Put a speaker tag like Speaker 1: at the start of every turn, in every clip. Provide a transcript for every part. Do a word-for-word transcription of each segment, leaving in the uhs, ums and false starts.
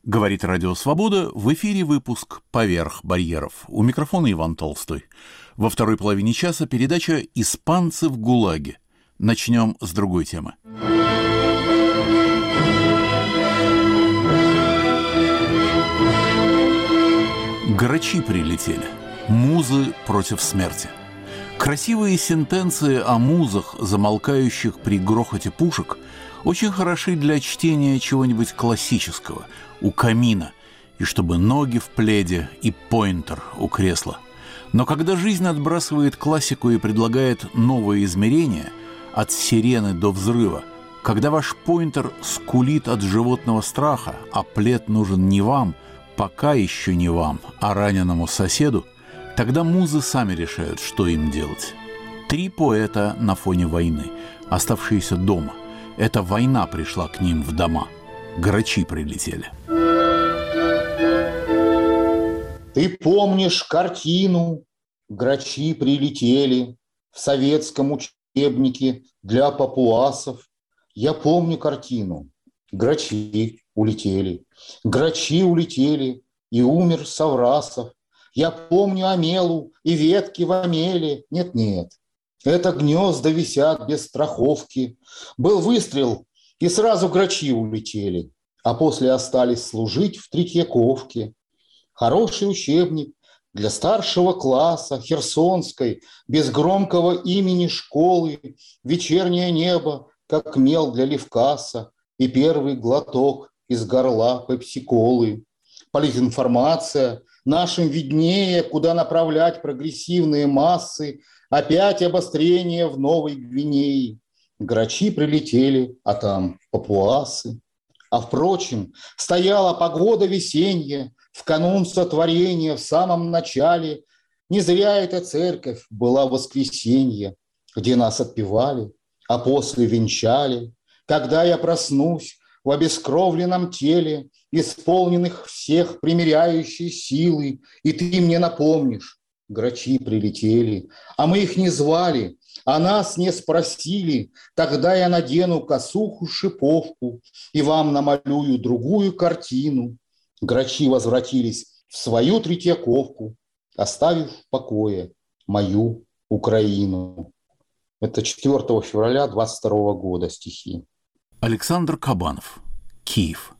Speaker 1: Говорит Радио Свобода, в эфире выпуск «Поверх барьеров». У микрофона Иван Толстой. Во второй половине часа передача «Испанцы в ГУЛАГе». Начнем с другой темы. Грачи прилетели. Музы против смерти. Красивые сентенции о музах, замолкающих при грохоте пушек, очень хороши для чтения чего-нибудь классического, у камина, и чтобы ноги в пледе и пойнтер у кресла. Но когда жизнь отбрасывает классику и предлагает новые измерения, от сирены до взрыва, когда ваш пойнтер скулит от животного страха, а плед нужен не вам, пока еще не вам, а раненому соседу, тогда музы сами решают, что им делать. Три поэта на фоне войны, оставшиеся дома. Эта война пришла к ним в дома. Грачи прилетели.
Speaker 2: Ты помнишь картину «Грачи прилетели» в советском учебнике для папуасов? Я помню картину. Грачи улетели, грачи улетели, и умер Саврасов. Я помню омелу и ветки в омеле. Нет-нет, это гнезда висят без страховки. Был выстрел, и сразу грачи улетели, а после остались служить в Третьяковке. Хороший учебник для старшего класса Херсонской, без громкого имени школы, вечернее небо, как мел для Левкаса, и первый глоток из горла пепси-колы. Политинформация, нашим виднее, куда направлять прогрессивные массы, опять обострение в Новой Гвинее. Грачи прилетели, а там папуасы. А впрочем, стояла погода весенняя, в канун сотворения, в самом начале. Не зря эта церковь была воскресенье, где нас отпевали, а после венчали. Когда я проснусь в обескровленном теле, исполненных всех примиряющей силы, и ты мне напомнишь, грачи прилетели, а мы их не звали, а нас не спросили, тогда я надену косуху-шиповку и вам намалюю другую картину. Грачи возвратились в свою Третьяковку, оставив в покое мою Украину. Это четвёртого февраля двадцать второго года стихи.
Speaker 1: Александр Кабанов. Киев.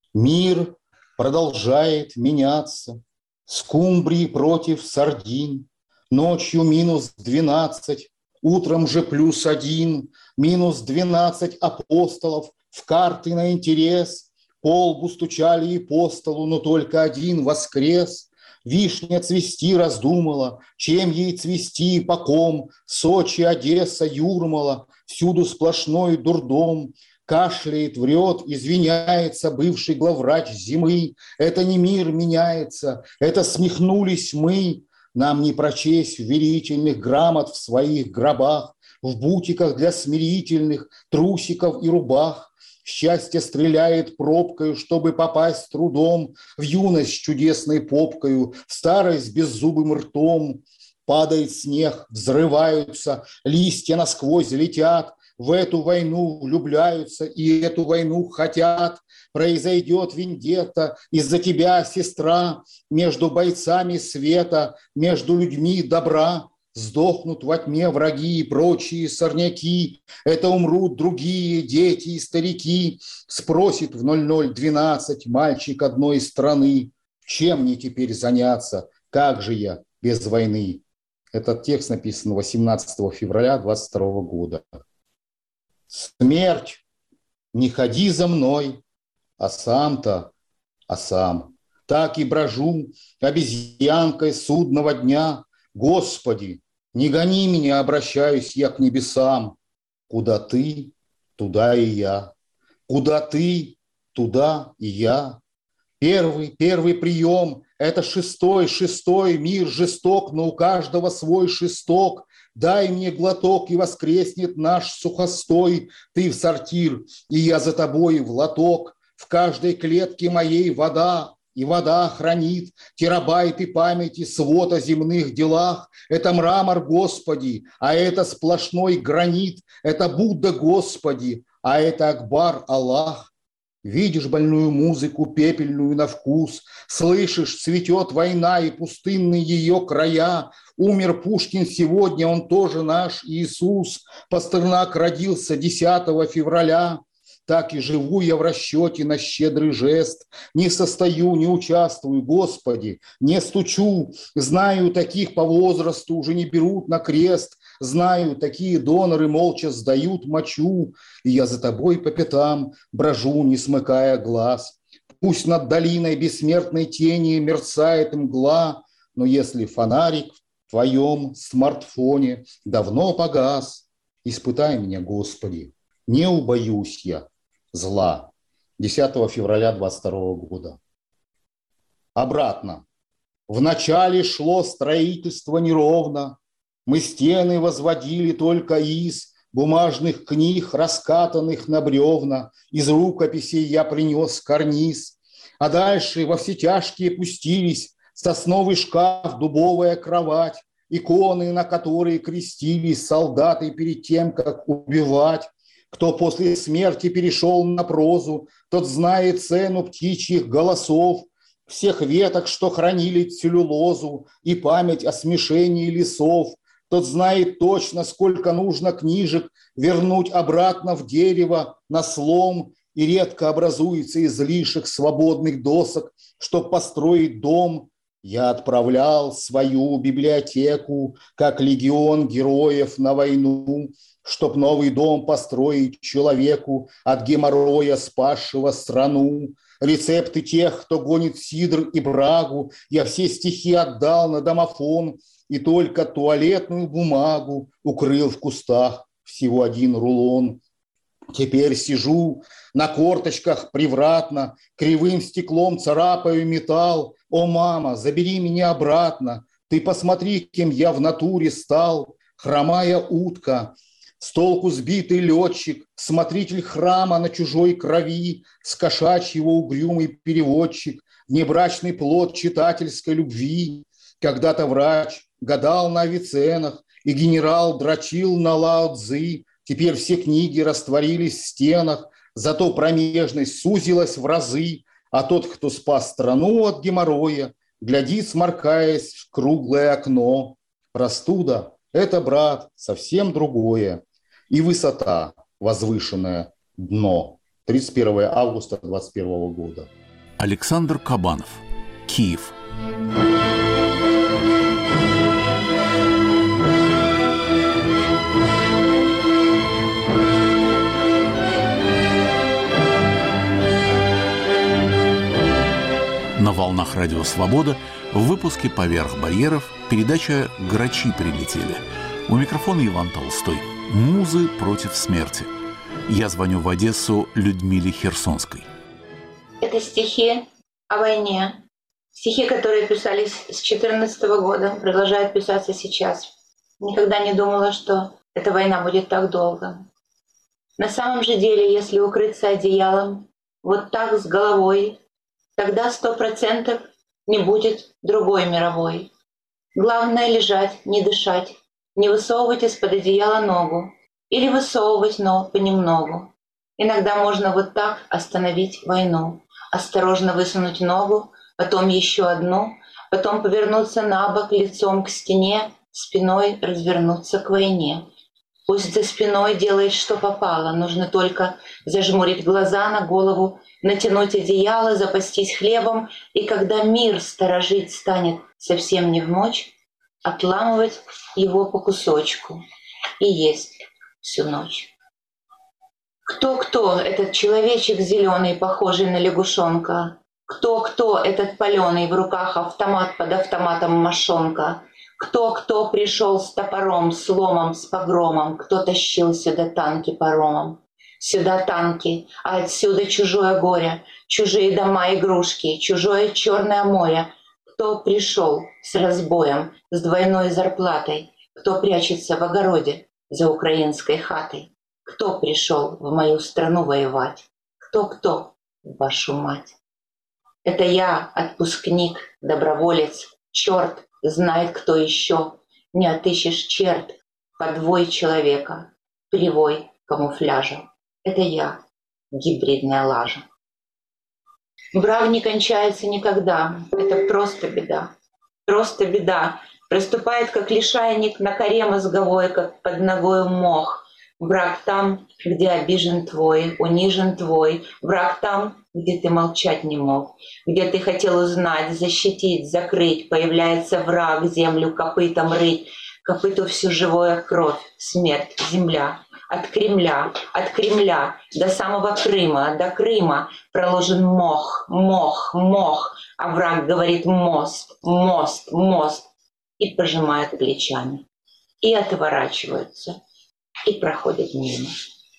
Speaker 2: Мир продолжает меняться. Скумбрии против сардин. Ночью минус двенадцать, утром же плюс один. Минус двенадцать апостолов в карты на интерес. По лбу стучали и по столу, но только один воскрес. Вишня цвести раздумала, чем ей цвести, по ком. Сочи, Одесса, Юрмала, всюду сплошной дурдом. Кашляет, врет, извиняется бывший главврач зимы. Это не мир меняется, это смехнулись мы. Нам не прочесть верительных грамот в своих гробах, в бутиках для смирительных трусиков и рубах. Счастье стреляет пробкою, чтобы попасть с трудом в юность с чудесной попкою, в старость с беззубым ртом. Падает снег, взрываются, листья насквозь летят. В эту войну влюбляются и эту войну хотят. Произойдет вендетта из-за тебя, сестра, между бойцами света, между людьми добра. Сдохнут во тьме враги и прочие сорняки. Это умрут другие дети и старики. Спросит в ноль ноль двенадцать мальчик одной страны: чем мне теперь заняться? Как же я без войны? Этот текст написан восемнадцатого февраля двадцать второго года. Смерть, не ходи за мной, а сам-то, а сам. Так и брожу обезьянкой судного дня. Господи, не гони меня, обращаюсь я к небесам. Куда ты, туда и я. Куда ты, туда и я. Первый, первый прием – это шестой, шестой, мир жесток, но у каждого свой шесток. Дай мне глоток, и воскреснет наш сухостой. Ты в сортир, и я за тобой в лоток. В каждой клетке моей вода, и вода хранит терабайты памяти, свод о земных делах. Это мрамор, Господи, а это сплошной гранит. Это Будда, Господи, а это Акбар, Аллах. Видишь больную музыку, пепельную на вкус, слышишь, цветет война и пустынные ее края. Умер Пушкин сегодня, он тоже наш Иисус. Пастернак родился десятого февраля. Так и живу я в расчете на щедрый жест. Не состою, не участвую, Господи, не стучу. Знаю, таких по возрасту уже не берут на крест. Знаю, такие доноры молча сдают мочу. И я за тобой по пятам брожу, не смыкая глаз. Пусть над долиной бессмертной тени мерцает мгла, но если фонарик в твоем смартфоне давно погас, испытай меня, Господи, не убоюсь я зла. десятого февраля двадцать второго года. Обратно. Вначале шло строительство неровно. Мы стены возводили только из бумажных книг, раскатанных на бревна. Из рукописей я принес карниз. А дальше во все тяжкие пустились сосновый шкаф, дубовая кровать, иконы, на которые крестились солдаты перед тем, как убивать. Кто после смерти перешел на прозу, тот знает цену птичьих голосов, всех веток, что хранили целлюлозу, и память о смешении лесов. Тот знает точно, сколько нужно книжек вернуть обратно в дерево на слом, и редко образуется излишек свободных досок, чтоб построить дом. Я отправлял свою библиотеку, как легион героев на войну, чтоб новый дом построить человеку, от геморроя спасшего страну. Рецепты тех, кто гонит сидр и брагу, я все стихи отдал на домофон, и только туалетную бумагу укрыл в кустах всего один рулон. Теперь сижу на корточках привратно, кривым стеклом царапаю металл. О, мама, забери меня обратно, ты посмотри, кем я в натуре стал. Хромая утка, с толку сбитый летчик, смотритель храма на чужой крови, с кошачьего угрюмый переводчик, внебрачный плод читательской любви. Когда-то врач гадал на Авиценнах, и генерал дрочил на Лао Цзы. Теперь все книги растворились в стенах, зато промежность сузилась в разы, а тот, кто спас страну от геморроя, глядит, сморкаясь в круглое окно. Простуда – это, брат, совсем другое. И высота, возвышенное дно. тридцать первого августа двадцать первого года.
Speaker 1: Александр Кабанов. Киев. На волнах Радио Свобода в выпуске «Поверх барьеров» передача «Грачи прилетели». У микрофона Иван Толстой. Музы против смерти. Я звоню в Одессу Людмиле Херсонской.
Speaker 3: Это стихи о войне. Стихи, которые писались с две тысячи четырнадцатого года, продолжают писаться сейчас. Никогда не думала, что эта война будет так долго. На самом же деле, если укрыться одеялом, вот так с головой, тогда сто процентов не будет другой мировой. Главное — лежать, не дышать, не высовывать из-под одеяла ногу или высовывать, но понемногу. Иногда можно вот так остановить войну. Осторожно высунуть ногу, потом еще одну, потом повернуться на бок лицом к стене, спиной развернуться к войне. Пусть за спиной делает, что попало, нужно только зажмурить глаза на голову, натянуть одеяло, запастись хлебом, и когда мир сторожить станет совсем не вмочь, отламывать его по кусочку и есть всю ночь. Кто-кто этот человечек зеленый, похожий на лягушонка? Кто-кто этот паленый, в руках автомат под автоматом мошонка? Кто-кто пришел с топором, с ломом, с погромом? Кто тащил сюда танки паромом? Сюда танки, а отсюда чужое горе, чужие дома, игрушки, чужое черное море. Кто пришел с разбоем, с двойной зарплатой? Кто прячется в огороде за украинской хатой? Кто пришел в мою страну воевать? Кто-кто, вашу мать? Это я, отпускник, доброволец, черт, знает кто еще. Не отыщешь черт, подвой человека, привой камуфляжа. Это я, гибридная лажа. Брак не кончается никогда. Это просто беда. Просто беда. Приступает, как лишайник на коре мозговой, как под ногой мох. Брак там, где обижен твой, унижен твой. Брак там, где ты молчать не мог, где ты хотел узнать, защитить, закрыть. Появляется враг, землю копытом рыть. Копыту всю живое кровь, смерть, земля. От Кремля, от Кремля до самого Крыма, до Крыма проложен мох, мох, мох. А враг говорит мост, мост, мост. И пожимает плечами, и отворачиваются, и проходят мимо.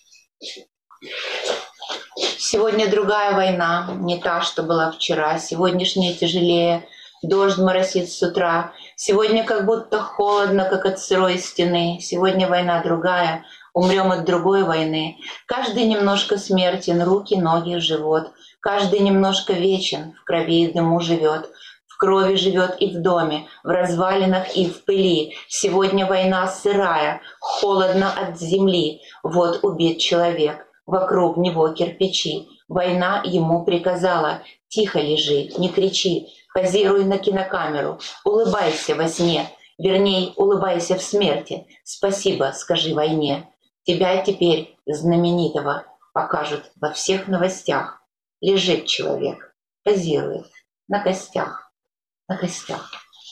Speaker 3: Сегодня другая война, не та, что была вчера. Сегодняшняя тяжелее, дождь моросит с утра. Сегодня как будто холодно, как от сырой стены. Сегодня война другая, умрем от другой войны. Каждый немножко смертен, руки, ноги, живот. Каждый немножко вечен, в крови и дыму живет. В крови живет и в доме, в развалинах и в пыли. Сегодня война сырая, холодно от земли. Вот убит человек, вокруг него кирпичи. Война ему приказала: тихо лежи, не кричи, позируй на кинокамеру, улыбайся во сне, верней, улыбайся в смерти. Спасибо, скажи войне. Тебя теперь, знаменитого, покажут во всех новостях. Лежит человек, позирует на костях. На костях.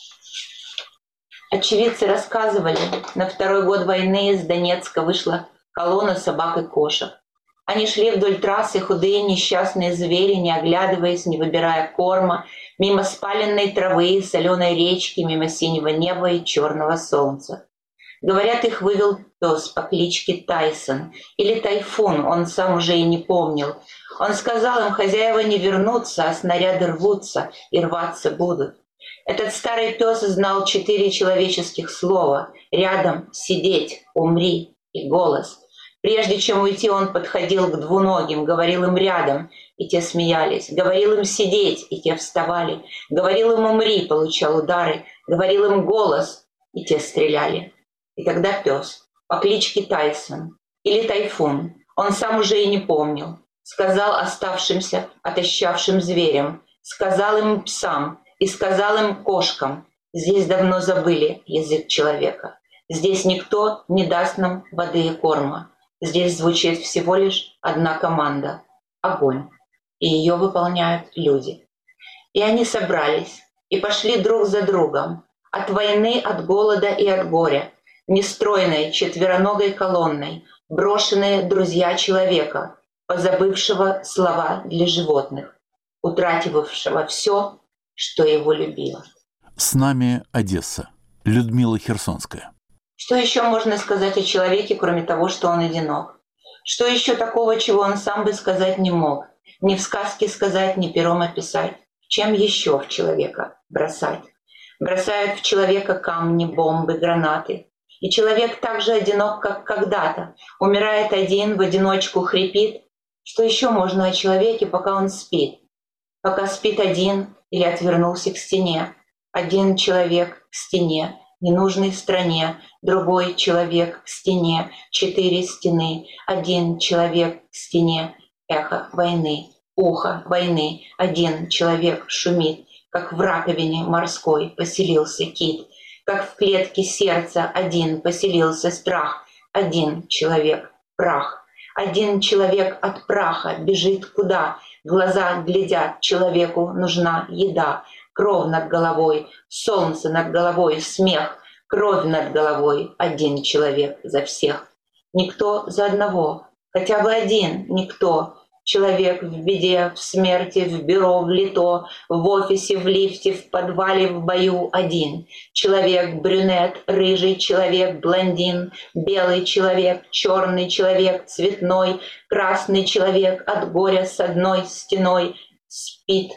Speaker 3: Очевидцы рассказывали, на второй год войны из Донецка вышла колонна собак и кошек. Они шли вдоль трассы, худые несчастные звери, не оглядываясь, не выбирая корма, мимо спаленной травы, соленой речки, мимо синего неба и черного солнца. Говорят, их вывел пес по кличке Тайсон или Тайфун, он сам уже и не помнил. Он сказал им: хозяева не вернутся, а снаряды рвутся и рваться будут. Этот старый пес знал четыре человеческих слова: рядом, сидеть, умри и голос. Прежде чем уйти, он подходил к двуногим, говорил им рядом, и те смеялись. Говорил им сидеть, и те вставали. Говорил им умри, получал удары. Говорил им голос, и те стреляли. И тогда пес по кличке Тайсон или Тайфун, он сам уже и не помнил, сказал оставшимся, отощавшим зверям, сказал им псам и сказал им кошкам: здесь давно забыли язык человека. Здесь никто не даст нам воды и корма. Здесь звучит всего лишь одна команда — огонь. И ее выполняют люди. И они собрались и пошли друг за другом. От войны, от голода и от горя. Нестройной четвероногой колонной, брошенные друзья человека, позабывшего слова для животных, утратившего все, что его любило.
Speaker 1: С нами Одесса. Людмила Херсонская.
Speaker 3: Что еще можно сказать о человеке, кроме того, что он одинок? Что еще такого, чего он сам бы сказать не мог? Ни в сказке сказать, ни пером описать. Чем еще в человека бросать? Бросают в человека камни, бомбы, гранаты. И человек так же одинок, как когда-то. Умирает один, в одиночку хрипит. Что еще можно о человеке, пока он спит? Пока спит один или отвернулся к стене. Один человек к стене, ненужной стране. Другой человек к стене, четыре стены. Один человек к стене, эхо войны. Ухо войны. Один человек шумит, как в раковине морской поселился кит. Как в клетке сердца один поселился страх. Один человек — прах. Один человек от праха бежит куда? Глаза глядят, человеку нужна еда. Кровь над головой, солнце над головой, смех. Кровь над головой, один человек за всех. Никто за одного, хотя бы один, никто. Человек в беде, в смерти, в бюро, в лито, в офисе, в лифте, в подвале, в бою один. Человек брюнет, рыжий человек, блондин, белый человек, черный человек, цветной, красный человек, от горя с одной стеной спит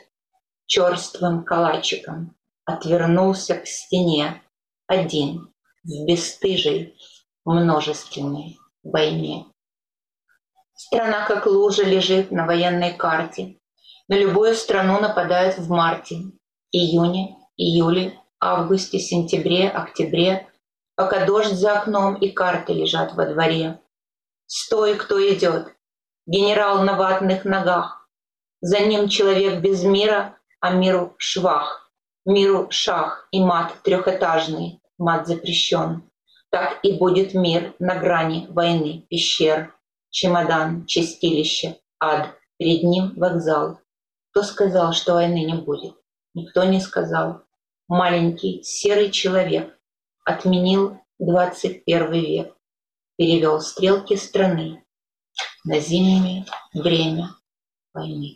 Speaker 3: черствым калачиком, отвернулся к стене один в бесстыжей множественной войне. Страна как лужа лежит на военной карте. На любую страну нападают в марте, июне, июле, августе, сентябре, октябре, пока дождь за окном и карты лежат во дворе. Стой, кто идет, генерал на ватных ногах. За ним человек без мира, а миру швах. Миру шах и мат трехэтажный, мат запрещен. Так и будет мир на грани войны пещер. Чемодан, чистилище, ад, перед ним вокзал. Кто сказал, что войны не будет? Никто не сказал. Маленький серый человек отменил двадцать первый век, перевел стрелки страны на зимнее время войны.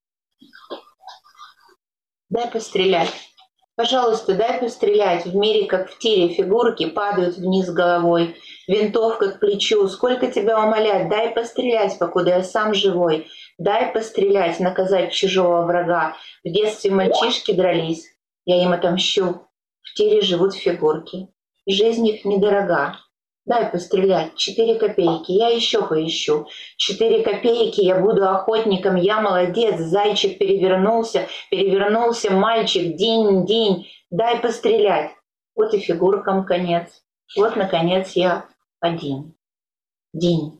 Speaker 3: Дай пострелять. Пожалуйста, дай пострелять. В мире, как в тире, фигурки падают вниз головой. Винтовка к плечу. Сколько тебя умолять? Дай пострелять, покуда я сам живой. Дай пострелять, наказать чужого врага. В детстве мальчишки дрались. Я им отомщу. В тире живут фигурки. Жизнь их недорога. Дай пострелять. Четыре копейки. Я еще поищу. Четыре копейки. Я буду охотником. Я молодец. Зайчик перевернулся. Перевернулся мальчик. День-день. Дай пострелять. Вот и фигуркам конец. Вот, наконец, я один. День.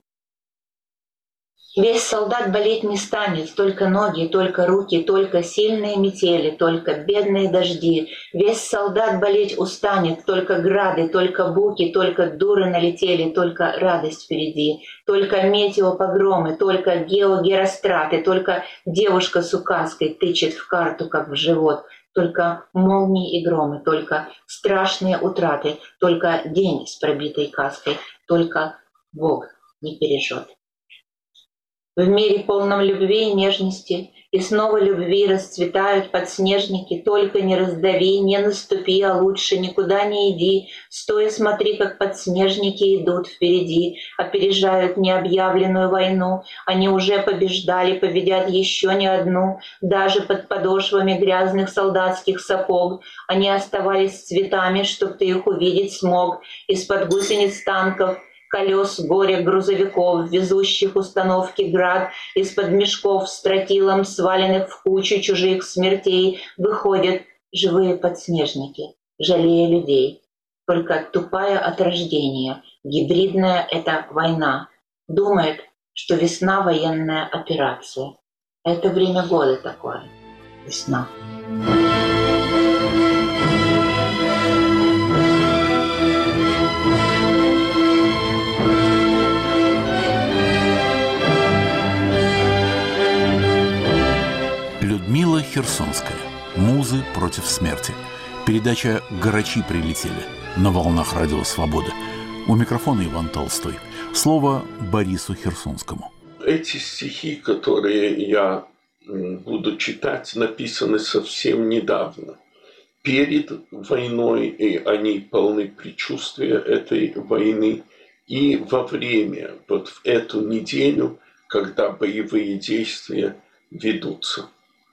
Speaker 3: Весь солдат болеть не станет, только ноги, только руки, только сильные метели, только бедные дожди. Весь солдат болеть устанет, только грады, только буки, только дуры налетели, только радость впереди, только метеопогромы, только геогеростраты, только девушка с указкой тычет в карту, как в живот, только молнии и громы, только страшные утраты, только день с пробитой каской, только Бог не бережет. В мире полном любви и нежности, и снова любви расцветают подснежники. Только не раздави, не наступи, а лучше никуда не иди. Стой и смотри, как подснежники идут впереди, опережают необъявленную войну. Они уже побеждали, победят еще не одну. Даже под подошвами грязных солдатских сапог они оставались цветами, чтоб ты их увидеть смог. Из-под гусениц танков, колес горя грузовиков, везущих установки град, из-под мешков с тротилом, сваленных в кучу чужих смертей, выходят живые подснежники, жалея людей. Только тупая от рождения, гибридная эта война, думает, что весна — военная операция. Это время года такое, весна.
Speaker 1: Людмила Херсонская. Музы против смерти. Передача «Грачи прилетели» на волнах Радио Свобода. У микрофона Иван Толстой. Слово Борису Херсонскому.
Speaker 4: Эти стихи, которые я буду читать, написаны совсем недавно. Перед войной, и они полны предчувствия этой войны, и во время, вот в эту неделю, когда боевые действия ведутся.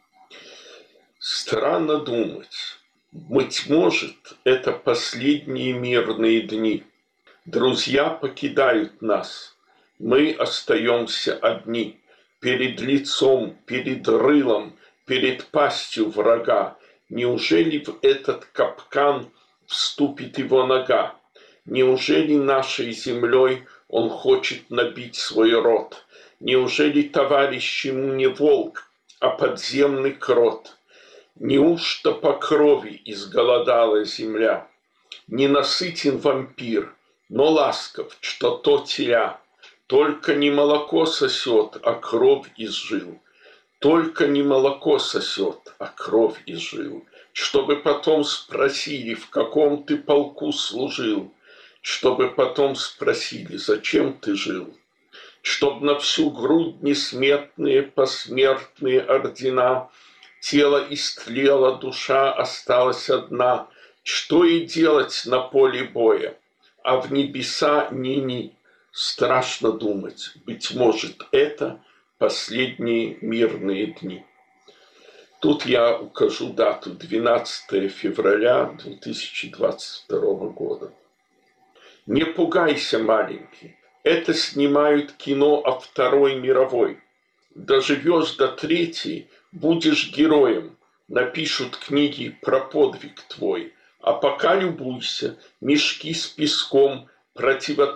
Speaker 4: Странно думать, быть может, это последние мирные дни. Друзья покидают нас, мы остаемся одни. Перед лицом, перед рылом, перед пастью врага. Неужели в этот капкан вступит его нога? Неужели нашей землей он хочет набить свой рот? Неужели товарищ ему не волк, а подземный крот? Неужто по крови изголодала земля? Ненасытен вампир, но ласков, что то теля. Только не молоко сосет, а кровь из жил. Только не молоко сосет, а кровь из жил. Чтобы потом спросили, в каком ты полку служил. Чтобы потом спросили, зачем ты жил. Чтоб на всю грудь несметные посмертные ордена. Тело истлело, душа осталась одна. Что и делать на поле боя? А в небеса ни-ни. Страшно думать, быть может, это последние мирные дни. Тут я укажу дату двенадцатое февраля две тысячи двадцать второго года. Не пугайся, маленький, это снимают кино о Второй мировой. Доживешь до третьей, будешь героем, напишут книги про подвиг твой. А пока любуйся, мешки с песком,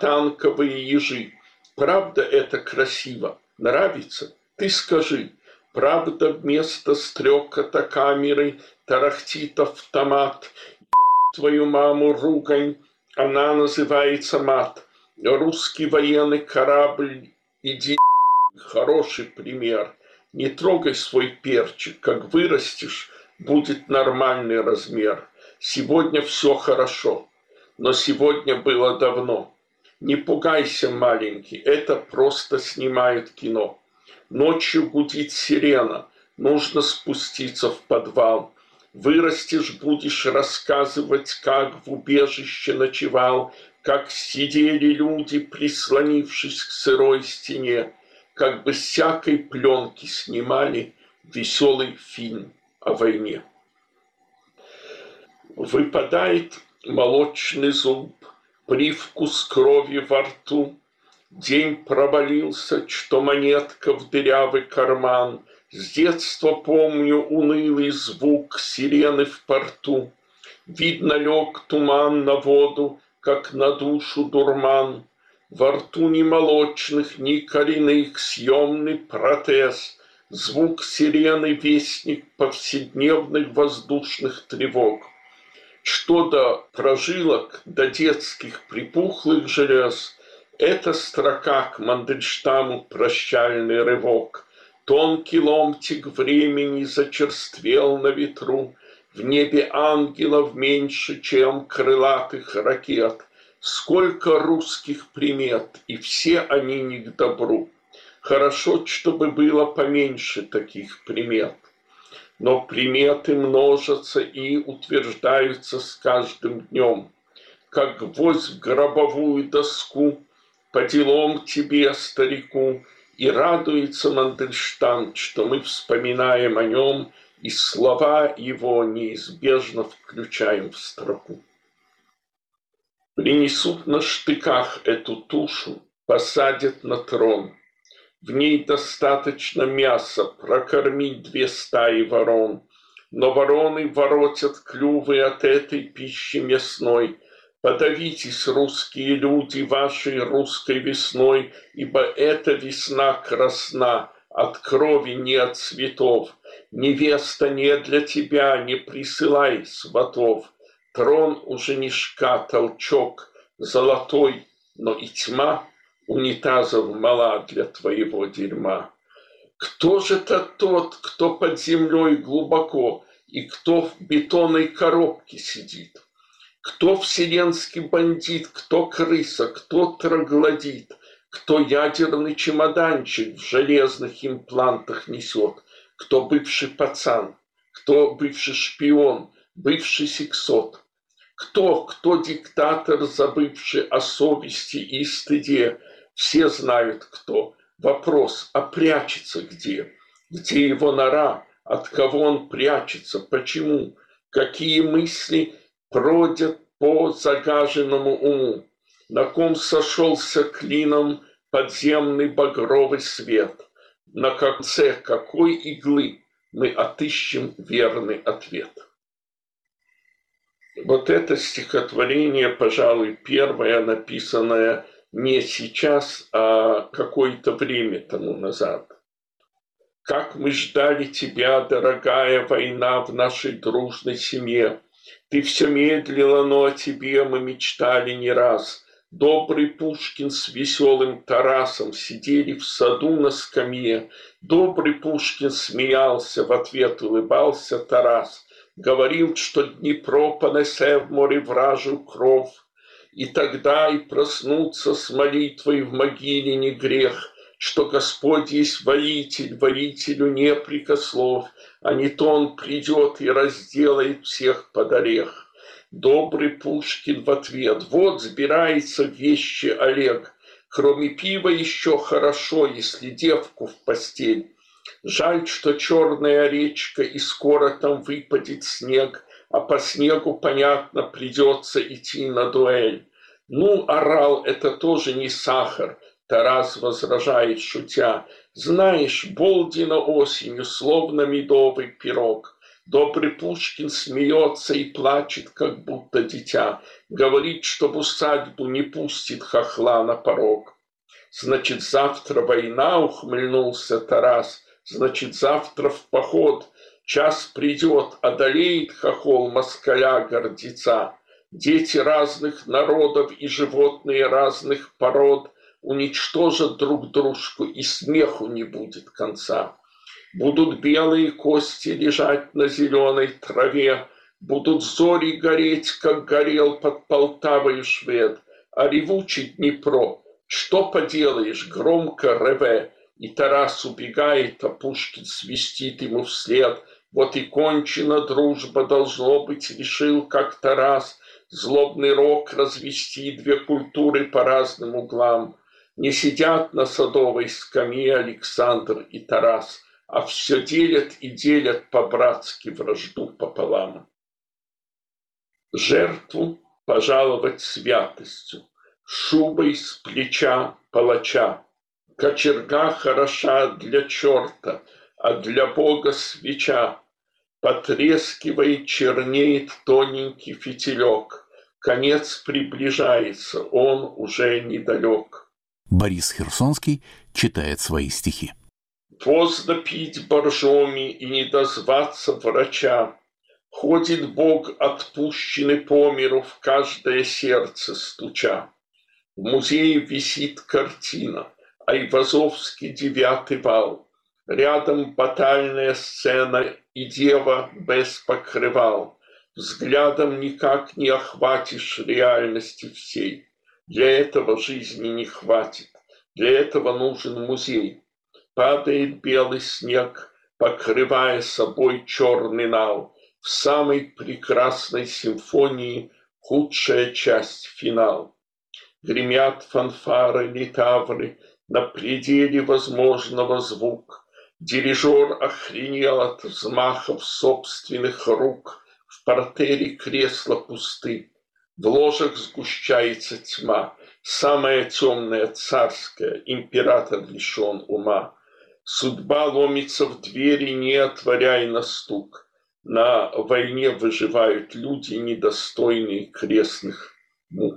Speaker 4: противотанковые ежи. Правда это красиво? Нравится? Ты скажи. Правда, вместо стрекота камеры тарахтит автомат. Твою маму ругань, она называется мат. Русский военный корабль, иди, хороший пример. Не трогай свой перчик, как вырастешь, будет нормальный размер. Сегодня все хорошо, но сегодня было давно. Не пугайся, маленький, это просто снимают кино. Ночью гудит сирена, нужно спуститься в подвал. Вырастешь, будешь рассказывать, как в убежище ночевал, как сидели люди, прислонившись к сырой стене, как бы с всякой пленки снимали веселый фильм о войне. Выпадает молочный зуб, привкус крови во рту. День провалился, что монетка в дырявый карман. С детства помню унылый звук сирены в порту. Видно, лег туман на воду, как на душу дурман. Во рту ни молочных, ни коренных, съемный протез. Звук сирены — вестник повседневных воздушных тревог. Что до прожилок, до детских припухлых желез, эта строка к Мандельштаму прощальный рывок. Тонкий ломтик времени зачерствел на ветру. В небе ангелов меньше, чем крылатых ракет. Сколько русских примет, и все они не к добру. Хорошо, чтобы было поменьше таких примет. Но приметы множатся и утверждаются с каждым днем. Как гвоздь в гробовую доску, по делам тебе, старику. И радуется Мандельштам, что мы вспоминаем о нем, и слова его неизбежно включаем в строку. Принесут на штыках эту тушу, посадят на трон. В ней достаточно мяса прокормить две стаи ворон. Но вороны воротят клювы от этой пищи мясной. Подавитесь, русские люди, вашей русской весной, ибо эта весна красна, от крови не от цветов. Невеста не для тебя, не присылай сватов. Трон у женишка толчок золотой, но и тьма унитазов мала для твоего дерьма. Кто же это тот, кто под землей глубоко, и кто в бетонной коробке сидит? Кто вселенский бандит, кто крыса, кто троглодит, кто ядерный чемоданчик в железных имплантах несет, кто бывший пацан, кто бывший шпион, бывший сексот, кто, кто диктатор, забывший о совести и стыде. Все знают кто. Вопрос, а прячется где? Где его нора? От кого он прячется? Почему? Какие мысли бродят по загаженному уму? На ком сошелся клином подземный багровый свет? На конце какой иглы мы отыщем верный ответ? Вот это стихотворение, пожалуй, первое, написанное не сейчас, а какое-то время тому назад. Как мы ждали тебя, дорогая война, в нашей дружной семье. Ты все медлила, но о тебе мы мечтали не раз. Добрый Пушкин с веселым Тарасом сидели в саду на скамье. Добрый Пушкин смеялся, в ответ улыбался Тарас. Говорил, что Днепро понесе в море вражью кровь. И тогда и проснуться с молитвой в могиле не грех, что Господь есть воитель, воителю не прикослов, а не то он придет и разделает всех под орех. Добрый Пушкин в ответ: вот сбирается вещи Олег, кроме пива еще хорошо, если девку в постель. Жаль, что черная речка, и скоро там выпадет снег, а по снегу, понятно, придется идти на дуэль. Ну, орал, это тоже не сахар, Тарас возражает, шутя. Знаешь, Болдина осенью, словно медовый пирог. Добрый Пушкин смеется и плачет, как будто дитя. Говорит, что в усадьбу не пустит хохла на порог. Значит, завтра война, ухмыльнулся Тарас. значит, завтра в поход. Час придет, одолеет хохол москаля-гордеца. Дети разных народов и животные разных пород уничтожат друг дружку, и смеху не будет конца. Будут белые кости лежать на зеленой траве, будут зори гореть, как горел под Полтавой швед, а ревучий Днепро, что поделаешь, громко реве, и Тарас убегает, а Пушкин свистит ему вслед. Вот и кончена дружба, должно быть, решил как-то раз злобный рок развести две культуры по разным углам. Не сидят на садовой скамье Александр и Тарас, а все делят и делят по-братски вражду пополам. Жертву пожаловать святостью, шубой с плеча палача. Кочерга хороша для черта, а для Бога свеча. Потрескивает, чернеет тоненький фитилек. Конец приближается, он уже недалек.
Speaker 1: Борис Херсонский читает свои стихи.
Speaker 4: Поздно пить боржоми и не дозваться врача. Ходит Бог отпущенный по миру, в каждое сердце стуча. В музее висит картина Айвазовский девятый вал. Рядом батальная сцена и дева без покрывал. Взглядом никак не охватишь реальности всей. Для этого жизни не хватит, для этого нужен музей. Падает белый снег, покрывая собой черный нал. В самой прекрасной симфонии худшая часть — финал. Гремят фанфары, литавры, на пределе возможного звук. Дирижер охренел от взмахов собственных рук. В портере кресла пусты, в ложах сгущается тьма. Самая темная царская, император лишен ума. Судьба ломится в двери, не отворяй на стук. На войне выживают люди, недостойные крестных мук.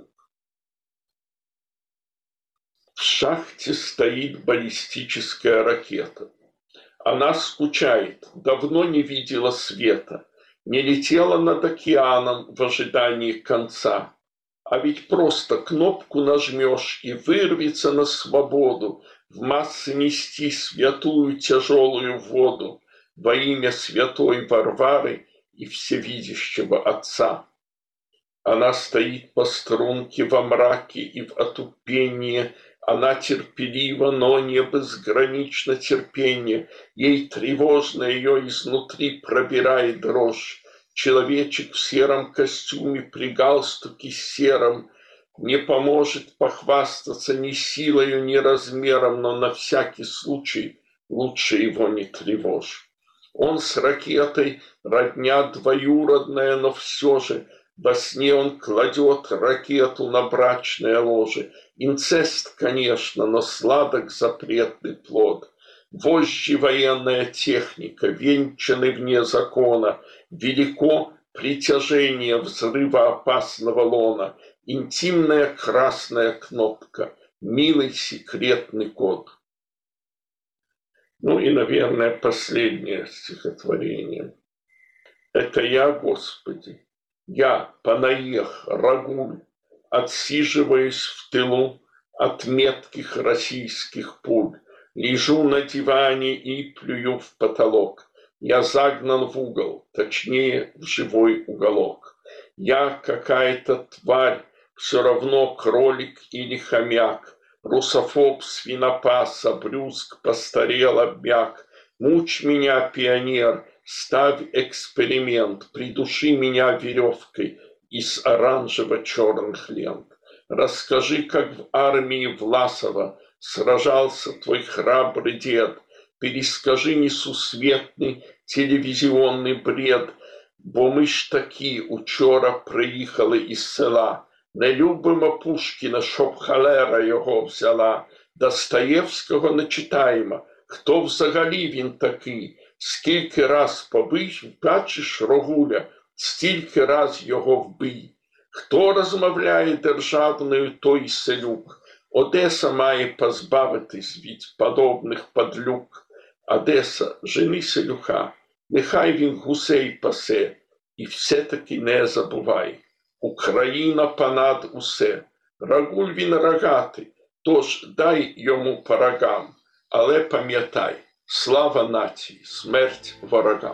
Speaker 4: В шахте стоит баллистическая ракета. Она скучает, давно не видела света, не летела над океаном в ожидании конца. А ведь просто кнопку нажмешь и вырвется на свободу, в массы нести святую тяжелую воду во имя святой Варвары и всевидящего Отца. Она стоит по струнке во мраке и в отупении. Она терпелива, но не безгранично терпение. Ей тревожно, ее изнутри пробирает дрожь. Человечек в сером костюме при галстуке сером не поможет похвастаться ни силою, ни размером, но на всякий случай лучше его не тревожь. Он с ракетой родня двоюродная, но все же во сне он кладет ракету на брачное ложе. Инцест, конечно, но сладок запретный плод. Вожжи военная техника, венчаны вне закона. Велико притяжение взрыва опасного лона. Интимная красная кнопка, милый секретный код. Ну и, наверное, последнее стихотворение. Это я, Господи. Я, Панаех, Рагуль, отсиживаюсь в тылу от метких российских пуль, лежу на диване и плюю в потолок. Я загнан в угол, точнее, в живой уголок. Я какая-то тварь, все равно кролик или хомяк, русофоб, свинопас, обрюзг, постарел, обмяк. Мучь меня, пионер, ставь эксперимент, придуши меня веревкой из оранжево-черных лент. Расскажи, как в армии Власова сражался твой храбрый дед. Перескажи несусветный телевизионный бред, бо ми ж таки учора приїхали із села. Не любимо Пушкіна, щоб холера його взяла. Достоєвського не читаємо. Хто взагалі він такий? Скільки раз побив, бачиш, Рогуля, стільки раз його вбий. Хто розмовляє державною, той селюк. Одеса має позбавитись від подобних падлюк. Одеса, женися, Люха, нехай він гусей пасе, і все-таки не забувай. Україна понад усе, рагуль він рогатий, тож дай йому по рогам, але пам'ятай, слава нації, смерть ворогам.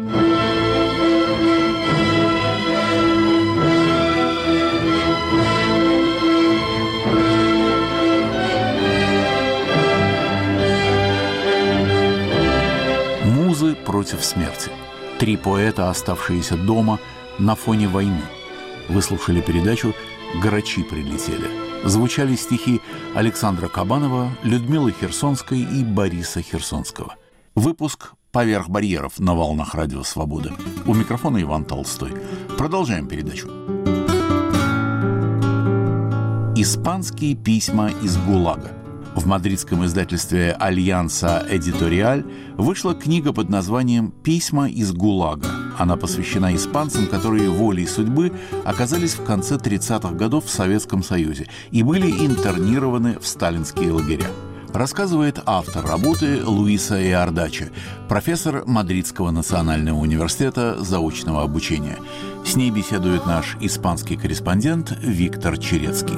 Speaker 1: Музы против смерти. Три поэта, оставшиеся дома на фоне войны. Вы слушали передачу «Грачи прилетели». Звучали стихи Александра Кабанова, Людмилы Херсонской и Бориса Херсонского. Выпуск «Поверх барьеров» на волнах Радио Свободы. У микрофона Иван Толстой. Продолжаем передачу. Испанские письма из ГУЛАГа. В мадридском издательстве «Альянса Эдиториаль» вышла книга под названием «Письма из ГУЛАГа». Она посвящена испанцам, которые волей судьбы оказались в конце тридцатых годов в Советском Союзе и были интернированы в сталинские лагеря. Рассказывает автор работы Луиса Иордаче, профессор Мадридского национального университета заочного обучения. С ней беседует наш испанский корреспондент Виктор Черецкий.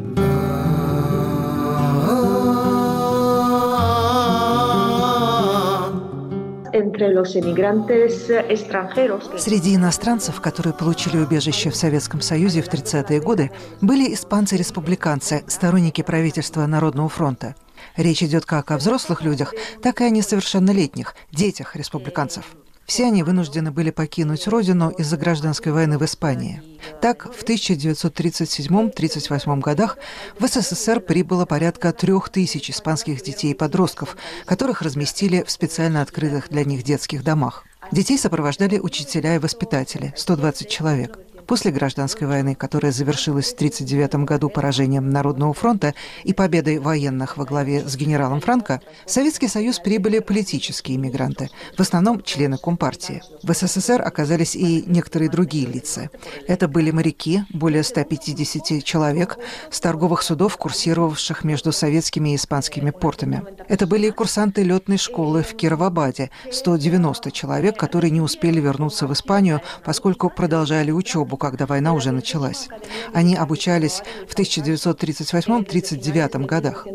Speaker 5: Среди иностранцев, которые получили убежище в Советском Союзе в тридцатые годы, были испанцы-республиканцы, сторонники правительства Народного фронта. Речь идет как о взрослых людях, так и о несовершеннолетних, детях республиканцев. Все они вынуждены были покинуть родину из-за гражданской войны в Испании. Так, в тысяча девятьсот тридцать седьмом — тридцать восьмом годах в СССР прибыло порядка трех тысяч испанских детей и подростков, которых разместили в специально открытых для них детских домах. Детей сопровождали учителя и воспитатели – сто двадцать человек. После гражданской войны, которая завершилась в тысяча девятьсот тридцать девятом году поражением Народного фронта и победой военных во главе с генералом Франко, в Советский Союз прибыли политические иммигранты, в основном члены Компартии. В СССР оказались и некоторые другие лица. Это были моряки, более ста пятидесяти человек, с торговых судов, курсировавших между советскими и испанскими портами. Это были и курсанты летной школы в Кировабаде, сто девяносто человек, которые не успели вернуться в Испанию, поскольку продолжали учебу, когда война уже началась. Они обучались в тысяча девятьсот тридцать восьмом — тридцать девятом годах.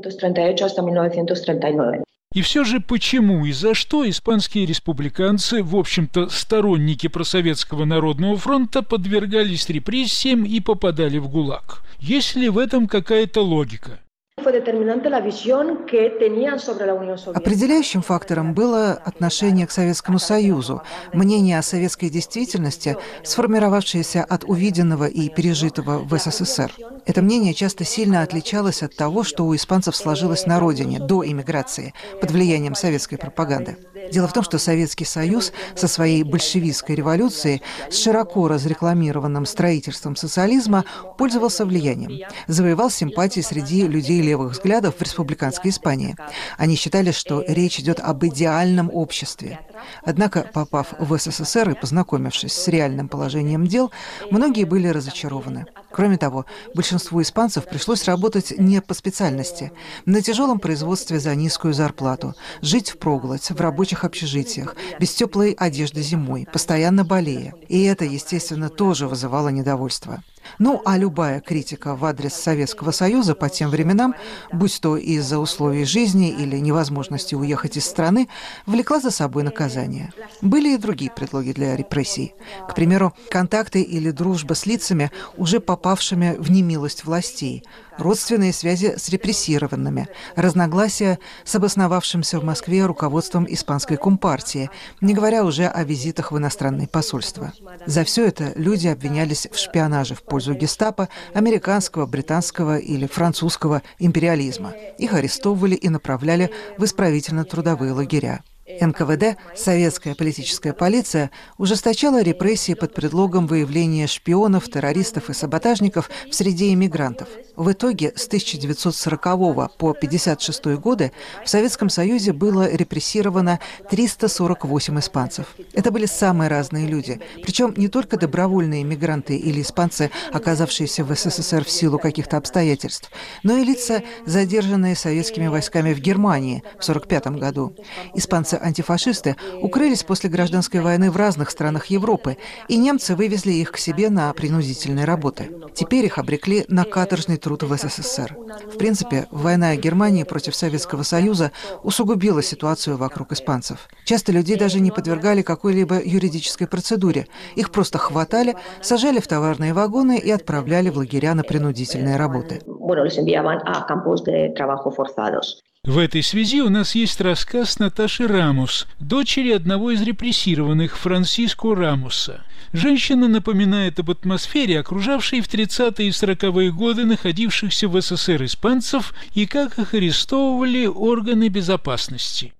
Speaker 6: И все же почему и за что испанские республиканцы, в общем-то сторонники просоветского Народного фронта, подвергались репрессиям и попадали в ГУЛАГ? Есть ли в этом какая-то логика?
Speaker 5: Определяющим фактором было отношение к Советскому Союзу, мнение о советской действительности, сформировавшееся от увиденного и пережитого в СССР. Это мнение часто сильно отличалось от того, что у испанцев сложилось на родине до эмиграции, под влиянием советской пропаганды. Дело в том, что Советский Союз со своей большевистской революцией, с широко разрекламированным строительством социализма, пользовался влиянием, завоевал симпатии среди людей левых взглядов в республиканской Испании. Они считали, что речь идет об идеальном обществе. Однако, попав в СССР и познакомившись с реальным положением дел, многие были разочарованы. Кроме того, большинству испанцев пришлось работать не по специальности, на тяжелом производстве за низкую зарплату, жить впроголодь в рабочих общежитиях, без теплой одежды зимой, постоянно болея. И это, естественно, тоже вызывало недовольство. Ну, а любая критика в адрес Советского Союза по тем временам, будь то из-за условий жизни или невозможности уехать из страны, влекла за собой наказание. Были и другие предлоги для репрессий. К примеру, контакты или дружба с лицами, уже попавшими в немилость властей, родственные связи с репрессированными, разногласия с обосновавшимся в Москве руководством испанской компартии, не говоря уже о визитах в иностранные посольства. За все это люди обвинялись в шпионаже в пользу гестапо, американского, британского или французского империализма. Их арестовывали и направляли в исправительно-трудовые лагеря. эн ка вэ дэ, советская политическая полиция, ужесточала репрессии под предлогом выявления шпионов, террористов и саботажников в среде иммигрантов. В итоге с тысяча девятьсот сорокового по пятьдесят шестой годы в Советском Союзе было репрессировано триста сорок восемь испанцев. Это были самые разные люди, причем не только добровольные иммигранты или испанцы, оказавшиеся в эс эс эс эр в силу каких-то обстоятельств, но и лица, задержанные советскими войсками в Германии в сорок пятом году. Испанцы антифашисты укрылись после гражданской войны в разных странах Европы, и немцы вывезли их к себе на принудительные работы. Теперь их обрекли на каторжный труд в СССР. В принципе, война Германии против Советского Союза усугубила ситуацию вокруг испанцев. Часто людей даже не подвергали какой-либо юридической процедуре. Их просто хватали, сажали в товарные вагоны и отправляли в лагеря на принудительные работы.
Speaker 6: В этой связи у нас есть рассказ Наташи Рамос, дочери одного из репрессированных, Франсиско Рамоса. Женщина напоминает об атмосфере, окружавшей в тридцатые и сороковые годы находившихся в СССР испанцев, и как их арестовывали органы безопасности.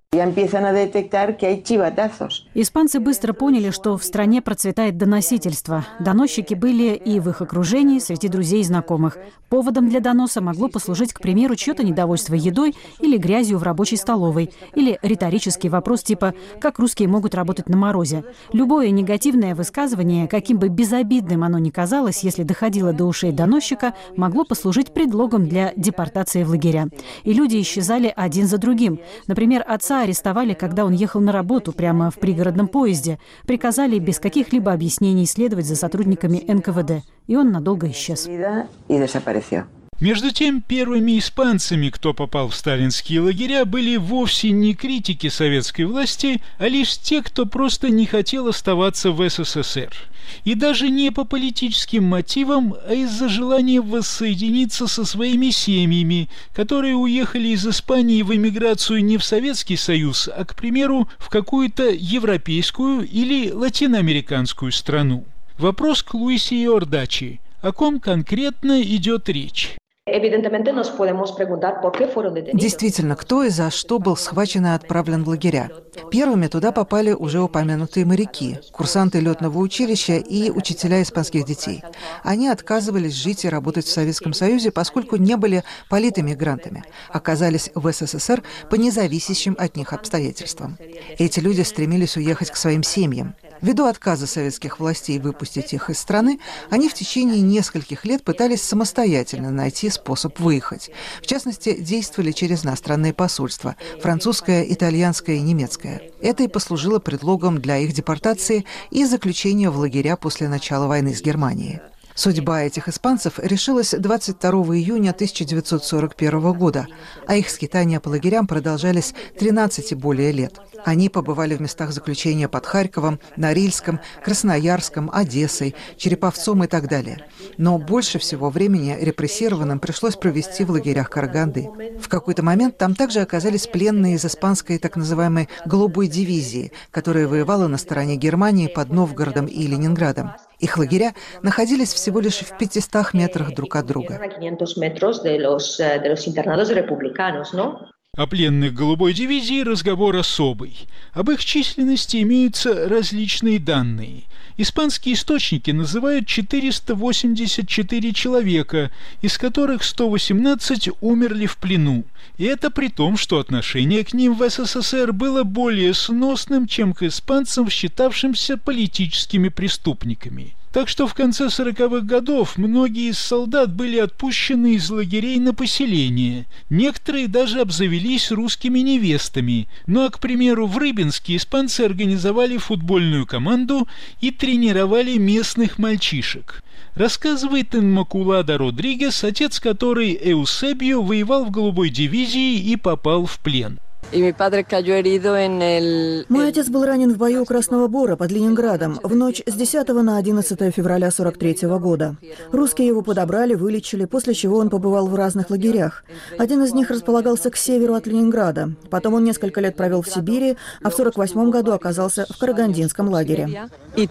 Speaker 7: Испанцы быстро поняли, что в стране процветает доносительство. Доносчики были и в их окружении, среди друзей и знакомых. Поводом для доноса могло послужить, к примеру, чье-то недовольство едой или грязью в рабочей столовой, или риторический вопрос типа «как русские могут работать на морозе?». Любое негативное высказывание, каким бы безобидным оно ни казалось, если доходило до ушей доносчика, могло послужить предлогом для депортации в лагеря. И люди исчезали один за другим. Например, отца арестовали, когда он ехал на работу прямо в пригородном поезде. Приказали без каких-либо объяснений следовать за сотрудниками эн ка вэ дэ. И он надолго исчез.
Speaker 6: Между тем, первыми испанцами, кто попал в сталинские лагеря, были вовсе не критики советской власти, а лишь те, кто просто не хотел оставаться в эс эс эс эр. И даже не по политическим мотивам, а из-за желания воссоединиться со своими семьями, которые уехали из Испании в эмиграцию не в Советский Союз, а, к примеру, в какую-то европейскую или латиноамериканскую страну. Вопрос к Луисе Иордачи. О ком конкретно идет речь?
Speaker 5: Действительно, кто и за что был схвачен и отправлен в лагеря? Первыми туда попали уже упомянутые моряки, курсанты летного училища и учителя испанских детей. Они отказывались жить и работать в Советском Союзе, поскольку не были политэмигрантами, оказались в эс эс эс эр по независящим от них обстоятельствам. Эти люди стремились уехать к своим семьям. Ввиду отказа советских властей выпустить их из страны, они в течение нескольких лет пытались самостоятельно найти способ выехать. В частности, действовали через иностранные посольства – французское, итальянское и немецкое. Это и послужило предлогом для их депортации и заключения в лагеря после начала войны с Германией. Судьба этих испанцев решилась двадцать второго июня тысяча девятьсот сорок первого года, а их скитания по лагерям продолжались тринадцать и более лет. Они побывали в местах заключения под Харьковом, Норильском, Красноярском, Одессой, Череповцом и так далее. Но больше всего времени репрессированным пришлось провести в лагерях Караганды. В какой-то момент там также оказались пленные из испанской так называемой «голубой дивизии», которая воевала на стороне Германии под Новгородом и Ленинградом. Их лагеря находились всего лишь в пятистах метрах друг от друга.
Speaker 6: О пленных голубой дивизии разговор особый. Об их численности имеются различные данные. Испанские источники называют четыреста восемьдесят четыре человека, из которых сто восемнадцать умерли в плену. И это при том, что отношение к ним в эс эс эс эр было более сносным, чем к испанцам, считавшимся политическими преступниками. Так что в конце сороковых годов многие из солдат были отпущены из лагерей на поселение. Некоторые даже обзавелись русскими невестами. Ну а, к примеру, в Рыбинске испанцы организовали футбольную команду и тренировали местных мальчишек. Рассказывает Инмакулада Родригес, отец которой, Эусебио, воевал в голубой дивизии и попал в плен.
Speaker 8: Мой отец был ранен в бою у Красного Бора под Ленинградом в ночь с десятого на одиннадцатое февраля сорок третьего года. Русские его подобрали, вылечили, после чего он побывал в разных лагерях. Один из них располагался к северу от Ленинграда. Потом он несколько лет провел в Сибири, а в сорок восьмом году оказался в Карагандинском лагере.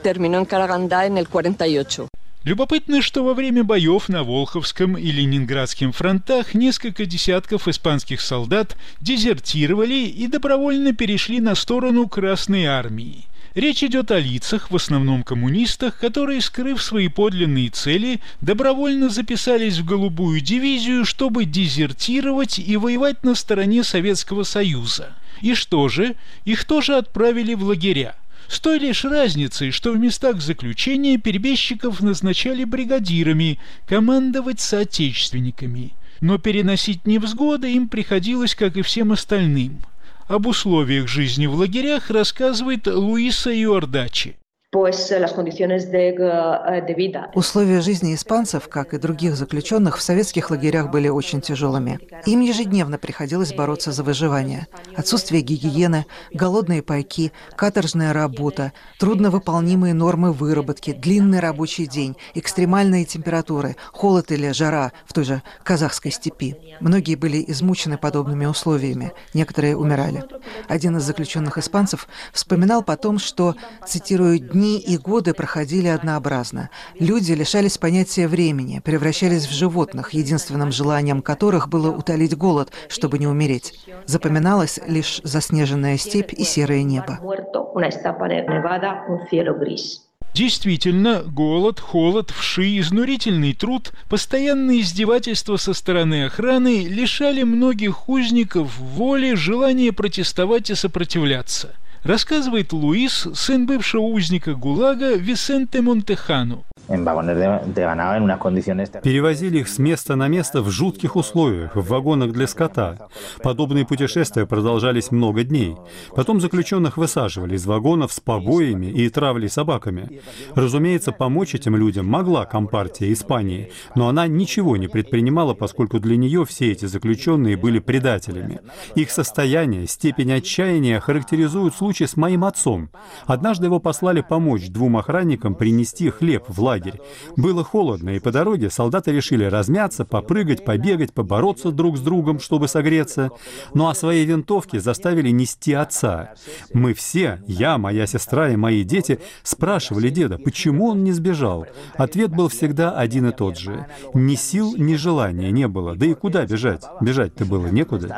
Speaker 6: Любопытно, что во время боев на Волховском и Ленинградском фронтах несколько десятков испанских солдат дезертировали и добровольно перешли на сторону Красной армии. Речь идет о лицах, в основном коммунистах, которые, скрыв свои подлинные цели, добровольно записались в голубую дивизию, чтобы дезертировать и воевать на стороне Советского Союза. И что же? Их тоже отправили в лагеря. С той лишь разницей, что в местах заключения перебежчиков назначали бригадирами, командовать соотечественниками. Но переносить невзгоды им приходилось, как и всем остальным. Об условиях жизни в лагерях рассказывает Луиса Иордачи.
Speaker 5: Условия жизни испанцев, как и других заключенных, в советских лагерях были очень тяжелыми. Им ежедневно приходилось бороться за выживание. Отсутствие гигиены, голодные пайки, каторжная работа, трудновыполнимые нормы выработки, длинный рабочий день, экстремальные температуры, холод или жара в той же казахской степи. Многие были измучены подобными условиями, некоторые умирали. Один из заключенных испанцев вспоминал потом, что, цитирую, «дни и годы проходили однообразно. Люди лишались понятия времени, превращались в животных, единственным желанием которых было утолить голод, чтобы не умереть. Запоминалась лишь заснеженная степь и серое небо».
Speaker 6: Действительно, голод, холод, вши, изнурительный труд, постоянные издевательства со стороны охраны лишали многих узников воли, желания протестовать и сопротивляться. Рассказывает Луис, сын бывшего узника ГУЛАГа Висенте Монтехану.
Speaker 9: Перевозили их с места на место в жутких условиях, в вагонах для скота. Подобные путешествия продолжались много дней. Потом заключенных высаживали из вагонов с побоями и травлей собаками. Разумеется, помочь этим людям могла Компартия Испании, но она ничего не предпринимала, поскольку для нее все эти заключенные были предателями. Их состояние, степень отчаяния характеризуют случай с моим отцом. Однажды его послали помочь двум охранникам принести хлеб в лагерь. Было холодно, и по дороге солдаты решили размяться, попрыгать, побегать, побороться друг с другом, чтобы согреться. Ну а свои винтовки заставили нести отца. Мы все, я, моя сестра и мои дети, спрашивали деда, почему он не сбежал. Ответ был всегда один и тот же. Ни сил, ни желания не было. Да и куда бежать? Бежать-то было некуда.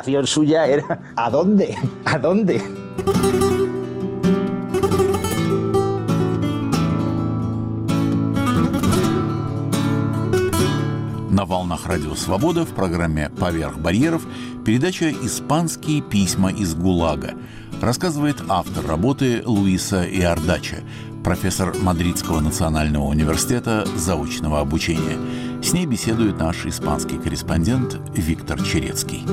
Speaker 1: На волнах Радио Свобода в программе «Поверх барьеров» передача «Испанские письма из ГУЛАГа». Рассказывает автор работы Луиса Иордачи, профессор Мадридского национального университета заочного обучения. С ней беседует наш испанский корреспондент Виктор Черецкий.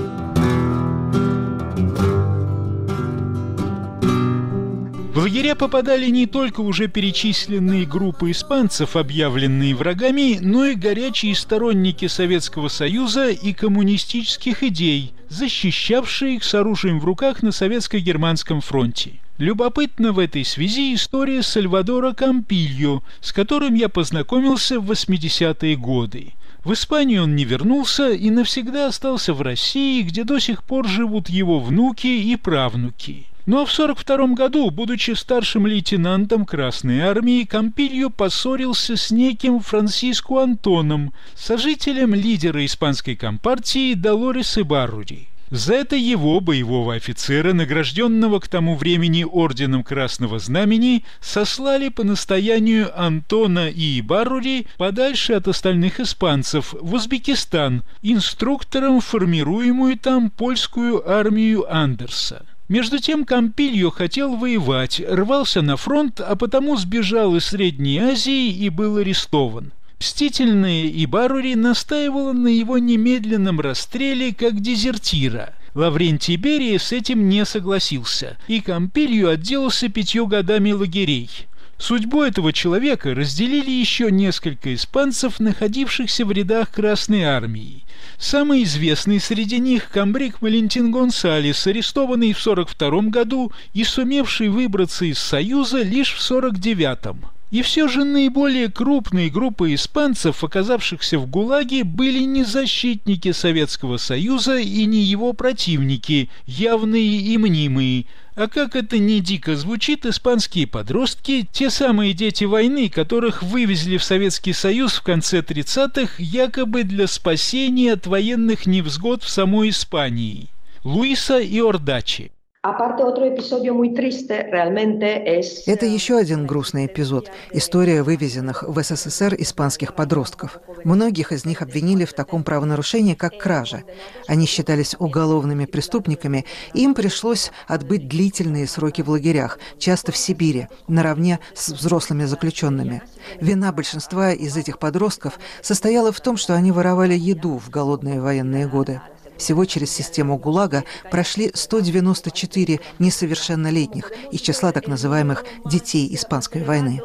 Speaker 6: В лагеря попадали не только уже перечисленные группы испанцев, объявленные врагами, но и горячие сторонники Советского Союза и коммунистических идей, защищавшие их с оружием в руках на Советско-Германском фронте. Любопытна в этой связи история Сальвадора Кампильо, с которым я познакомился в восьмидесятые годы. В Испанию он не вернулся и навсегда остался в России, где до сих пор живут его внуки и правнуки. Ну а в сорок втором году, будучи старшим лейтенантом Красной Армии, Кампильо поссорился с неким Франсиско Антоном, сожителем лидера испанской компартии Долорес Ибаррури. За это его, боевого офицера, награжденного к тому времени орденом Красного Знамени, сослали по настоянию Антона и Ибаррури подальше от остальных испанцев, в Узбекистан, инструктором в формируемую там польскую армию Андерса. Между тем Кампильо хотел воевать, рвался на фронт, а потому сбежал из Средней Азии и был арестован. Мстительная Ибаррури настаивала на его немедленном расстреле как дезертира. Лаврентий Берия с этим не согласился, и Кампильо отделался пятью годами лагерей. Судьбу этого человека разделили еще несколько испанцев, находившихся в рядах Красной Армии. Самый известный среди них – комбриг Валентин Гонсалес, арестованный в сорок втором году и сумевший выбраться из Союза лишь в сорок девятом. И все же наиболее крупные группы испанцев, оказавшихся в ГУЛАГе, были не защитники Советского Союза и не его противники, явные и мнимые, а как это ни дико звучит, испанские подростки, те самые дети войны, которых вывезли в Советский Союз в конце тридцатых якобы для спасения от военных невзгод в самой Испании. Луиса Иордачи.
Speaker 5: Это еще один грустный эпизод – история вывезенных в СССР испанских подростков. Многих из них обвинили в таком правонарушении, как кража. Они считались уголовными преступниками, и им пришлось отбыть длительные сроки в лагерях, часто в Сибири, наравне с взрослыми заключенными. Вина большинства из этих подростков состояла в том, что они воровали еду в голодные военные годы. Всего через систему ГУЛАГа прошли сто девяносто четыре несовершеннолетних из числа так называемых «детей испанской войны».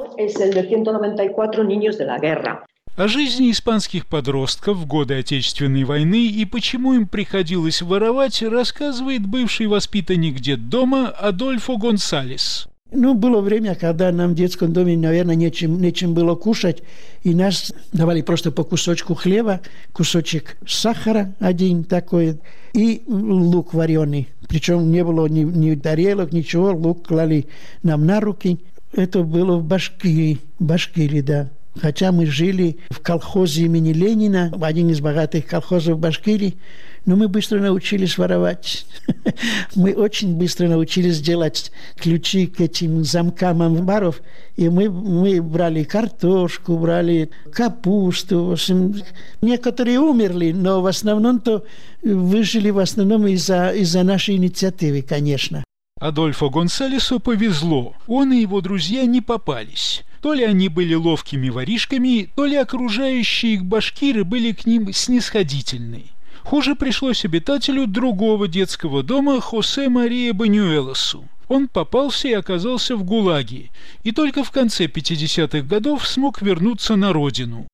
Speaker 6: О жизни испанских подростков в годы Отечественной войны и почему им приходилось воровать, рассказывает бывший воспитанник детдома Адольфо Гонсалес.
Speaker 10: Ну, было время, когда нам в детском доме, наверное, нечем, нечем было кушать, и нас давали просто по кусочку хлеба, кусочек сахара один такой, и лук вареный. Причем не было ни, ни тарелок, ничего, лук клали нам на руки. Это было в Башкирии, Башкирии, да. Хотя мы жили в колхозе имени Ленина, один из богатых колхозов Башкирии, но мы быстро научились воровать. Мы очень быстро научились делать ключи к этим замкам амбаров, и мы, мы брали картошку, брали капусту. В общем, некоторые умерли, но в основном-то выжили в основном из-за, из-за нашей инициативы, конечно.
Speaker 6: Адольфо Гонсалесу повезло, он и его друзья не попались. То ли они были ловкими воришками, то ли окружающие их башкиры были к ним снисходительны. Хуже пришлось обитателю другого детского дома Хосе Мария Банюэлосу. Он попался и оказался в ГУЛАГе, и только в конце пятидесятых годов смог вернуться на родину.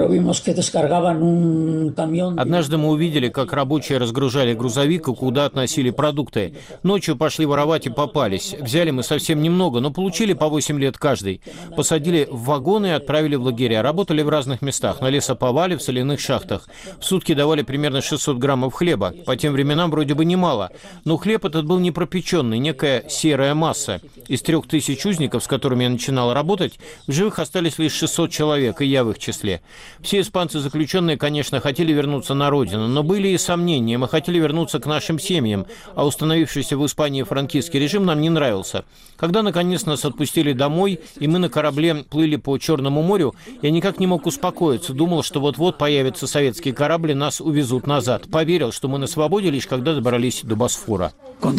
Speaker 11: Однажды мы увидели, как рабочие разгружали грузовик и куда относили продукты. Ночью пошли воровать и попались. Взяли мы совсем немного, но получили по восемь лет каждый. Посадили в вагоны и отправили в лагеря. Работали в разных местах, на лесоповале, в соляных шахтах. В сутки давали примерно шестьсот граммов хлеба. По тем временам вроде бы немало. Но хлеб этот был не пропеченный, некая серая масса. Из трех тысяч узников, с которыми я начинал работать, в живых остались лишь шестьсот человек, и я в их числе. Все испанцы-заключенные, конечно, хотели вернуться на родину, но были и сомнения. Мы хотели вернуться к нашим семьям, а установившийся в Испании франкистский режим нам не нравился. Когда, наконец, нас отпустили домой, и мы на корабле плыли по Черному морю, я никак не мог успокоиться. Думал, что вот-вот появится советский корабль, и нас увезут назад. Поверил, что мы на свободе лишь когда добрались до Босфора.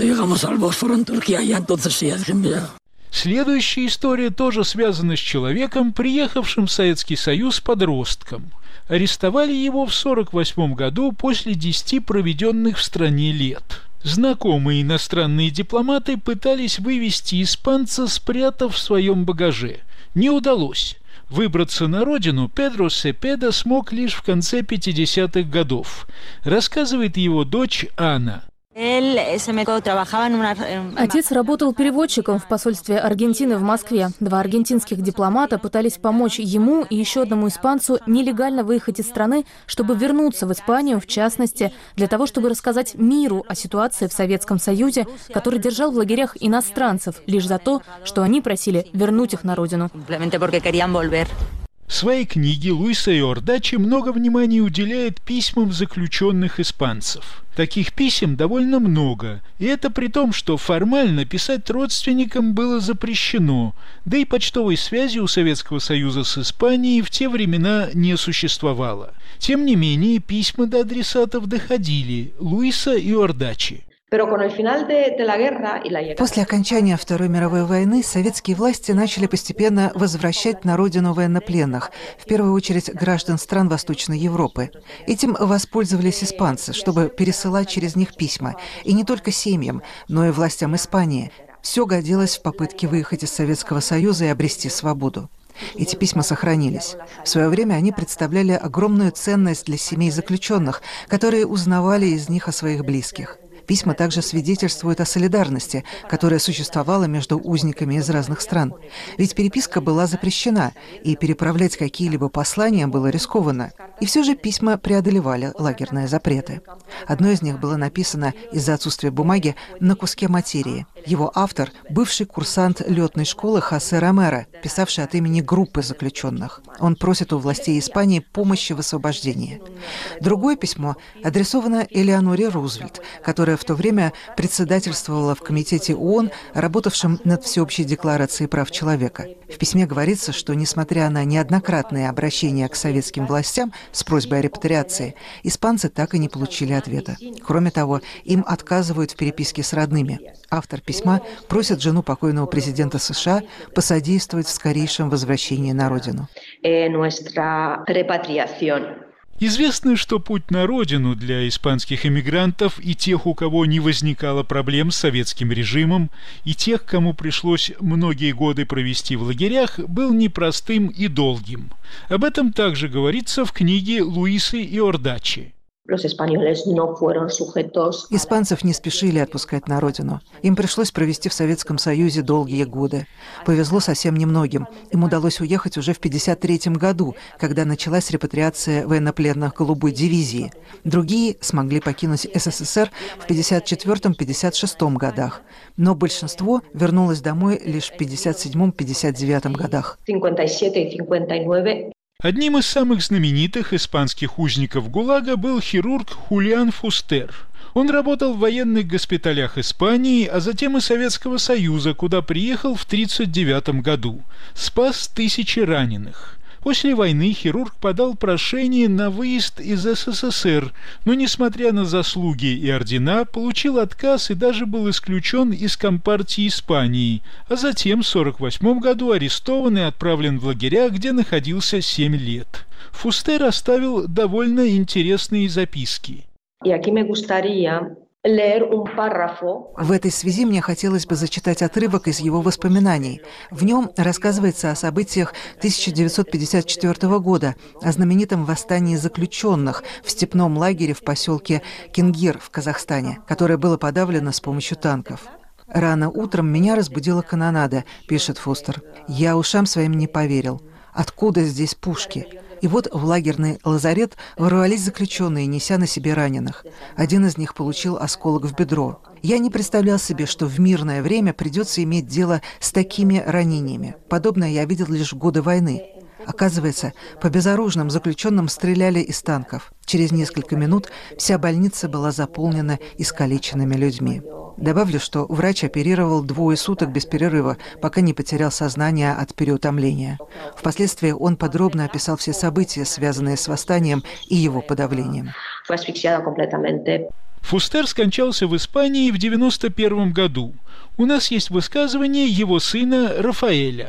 Speaker 6: Следующая история тоже связана с человеком, приехавшим в Советский Союз подростком. Арестовали его в сорок восьмом году после десяти проведенных в стране лет. Знакомые иностранные дипломаты пытались вывести испанца, спрятав в своем багаже. Не удалось. Выбраться на родину Педро Сепеда смог лишь в конце пятидесятых годов. Рассказывает его дочь Анна.
Speaker 12: Отец работал переводчиком в посольстве Аргентины в Москве. Два аргентинских дипломата пытались помочь ему и еще одному испанцу нелегально выехать из страны, чтобы вернуться в Испанию, в частности, для того, чтобы рассказать миру о ситуации в Советском Союзе, который держал в лагерях иностранцев лишь за то, что они просили вернуть их на родину.
Speaker 6: В своей книге Луиса Иордачи много внимания уделяет письмам заключенных испанцев. Таких писем довольно много, и это при том, что формально писать родственникам было запрещено, да и почтовой связи у Советского Союза с Испанией в те времена не существовало. Тем не менее, письма до адресатов доходили. Луиса Иордачи.
Speaker 5: После окончания Второй мировой войны советские власти начали постепенно возвращать на родину военнопленных, в первую очередь граждан стран Восточной Европы. Этим воспользовались испанцы, чтобы пересылать через них письма, и не только семьям, но и властям Испании. Все годилось в попытке выехать из Советского Союза и обрести свободу. Эти письма сохранились. В свое время они представляли огромную ценность для семей заключенных, которые узнавали из них о своих близких. Письма также свидетельствуют о солидарности, которая существовала между узниками из разных стран. Ведь переписка была запрещена, и переправлять какие-либо послания было рискованно. И все же письма преодолевали лагерные запреты. Одно из них было написано из-за отсутствия бумаги на куске материи. Его автор – бывший курсант летной школы Хосе Ромеро, писавший от имени группы заключенных. Он просит у властей Испании помощи в освобождении. Другое письмо адресовано Элеоноре Рузвельт, которая в то время председательствовала в комитете ООН, работавшем над Всеобщей декларацией прав человека. В письме говорится, что, несмотря на неоднократные обращения к советским властям с просьбой о репатриации, испанцы так и не получили ответа. Кроме того, им отказывают в переписке с родными. Автор письма просит жену покойного президента США посодействовать в скорейшем возвращении на родину.
Speaker 6: Известно, что путь на родину для испанских эмигрантов и тех, у кого не возникало проблем с советским режимом, и тех, кому пришлось многие годы провести в лагерях, был непростым и долгим. Об этом также говорится в книге Луисы Иордачи.
Speaker 5: Испанцев не спешили отпускать на родину. Им пришлось провести в Советском Союзе долгие годы. Повезло совсем немногим. Им удалось уехать уже в пятьдесят третьем году, когда началась репатриация военнопленных голубой дивизии. Другие смогли покинуть СССР в пятьдесят четвёртом — пятьдесят шестом годах. Но большинство вернулось домой лишь в пятьдесят седьмом — пятьдесят девятом годах.
Speaker 6: Одним из самых знаменитых испанских узников ГУЛАГа был хирург Хулиан Фустер. Он работал в военных госпиталях Испании, а затем и Советского Союза, куда приехал в тридцать девятом году. Спас тысячи раненых. После войны хирург подал прошение на выезд из СССР, но, несмотря на заслуги и ордена, получил отказ и даже был исключен из Компартии Испании, а затем в сорок восьмом году арестован и отправлен в лагеря, где находился семь лет. Фустер оставил довольно интересные записки.
Speaker 5: В этой связи мне хотелось бы зачитать отрывок из его воспоминаний. В нем рассказывается о событиях тысяча девятьсот пятьдесят четвёртого года, о знаменитом восстании заключенных в степном лагере в поселке Кингир в Казахстане, которое было подавлено с помощью танков. «Рано утром меня разбудила канонада», — пишет Фустер. «Я ушам своим не поверил. Откуда здесь пушки?» И вот в лагерный лазарет ворвались заключенные, неся на себе раненых. Один из них получил осколок в бедро. Я не представлял себе, что в мирное время придется иметь дело с такими ранениями. Подобное я видел лишь в годы войны. Оказывается, по безоружным заключенным стреляли из танков. Через несколько минут вся больница была заполнена искалеченными людьми. Добавлю, что врач оперировал двое суток без перерыва, пока не потерял сознание от переутомления. Впоследствии он подробно описал все события, связанные с восстанием и его подавлением.
Speaker 6: Фустер скончался в Испании в девяносто первом году. У нас есть высказывание его сына Рафаэля.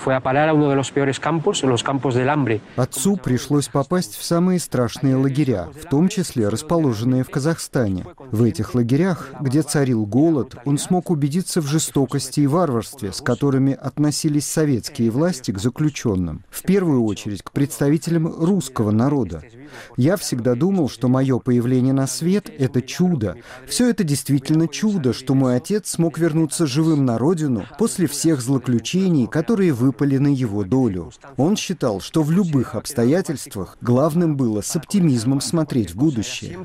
Speaker 13: Отцу пришлось попасть в самые страшные лагеря, в том числе расположенные в Казахстане. В этих лагерях, где царил голод, он смог убедиться в жестокости и варварстве, с которыми относились советские власти к заключенным. В первую очередь к представителям русского народа. Я всегда думал, что мое появление на свет — это чудо. Все это действительно чудо, что мой отец смог вернуться живым на родину после всех злоключений, которые выпали на его долю. Он считал, что в любых обстоятельствах главным было с оптимизмом смотреть в будущее.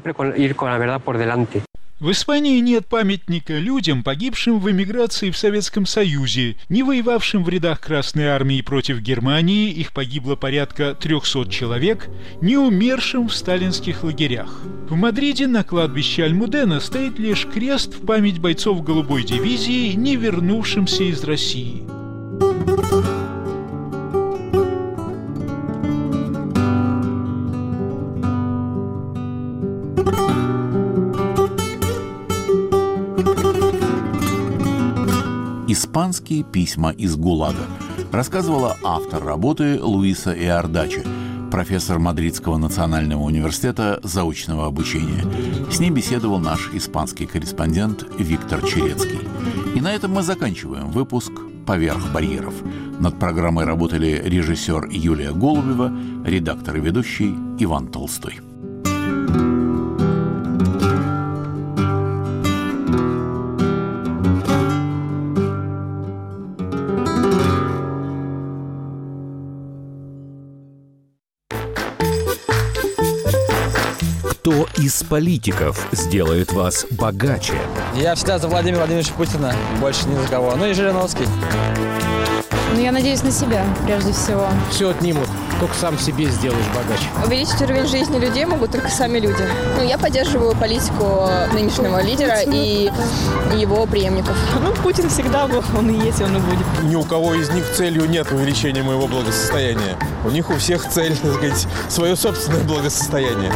Speaker 6: В Испании нет памятника людям, погибшим в эмиграции в Советском Союзе, не воевавшим в рядах Красной Армии против Германии, их погибло порядка трехсот человек, не умершим в сталинских лагерях. В Мадриде на кладбище Альмудена стоит лишь крест в память бойцов голубой дивизии, не вернувшимся из России.
Speaker 1: «Испанские письма из ГУЛАГа», рассказывала автор работы Луиса Иордачи, профессор Мадридского национального университета заочного обучения. С ней беседовал наш испанский корреспондент Виктор Черецкий. И на этом мы заканчиваем выпуск «Поверх барьеров». Над программой работали режиссер Юлия Голубева, редактор и ведущий Иван Толстой.
Speaker 14: Кто из политиков сделает вас богаче?
Speaker 15: Я всегда за Владимира Владимировича Путина, больше ни за кого. Ну и Жириновский.
Speaker 16: Ну, я надеюсь на себя, прежде всего.
Speaker 17: Все отнимут, только сам себе сделаешь богаче.
Speaker 18: Увеличить уровень жизни людей могут только сами люди. Ну, я поддерживаю политику нынешнего лидера и его преемников.
Speaker 19: Ну, Путин всегда был, он и есть, он и будет.
Speaker 20: Ни у кого из них целью нет увеличения моего благосостояния. У них у всех цель, так сказать, свое собственное благосостояние.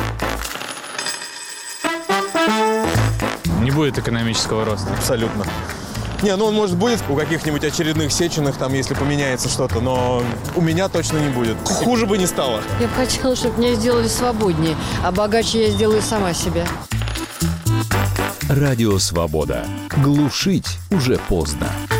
Speaker 21: Не будет экономического роста.
Speaker 20: Абсолютно. Не, ну он, может, будет у каких-нибудь очередных Сеченых, там, если поменяется что-то, но у меня точно не будет. Хуже бы не стало.
Speaker 21: Я бы хотела, чтобы меня сделали свободнее, а богаче я сделаю сама себя.
Speaker 14: Радио «Свобода». Глушить уже поздно.